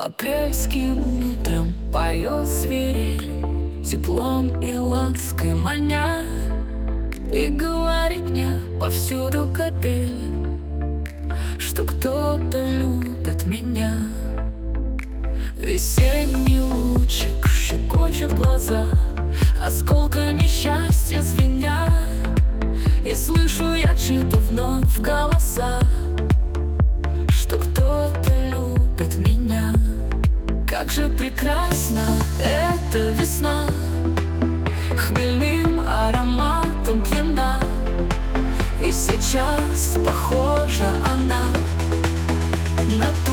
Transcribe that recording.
Апрельским утром поет свирель, теплом и лаской маня, и говорит мне повсюду капель, что кто-то любит меня. Весенний лучик щекочет глаза, осколками счастья звеня, и слышу я чьи-то вновь голоса, что кто-то любит меня. Как же прекрасна эта весна, хмельным ароматом пьяна, и сейчас похожа она на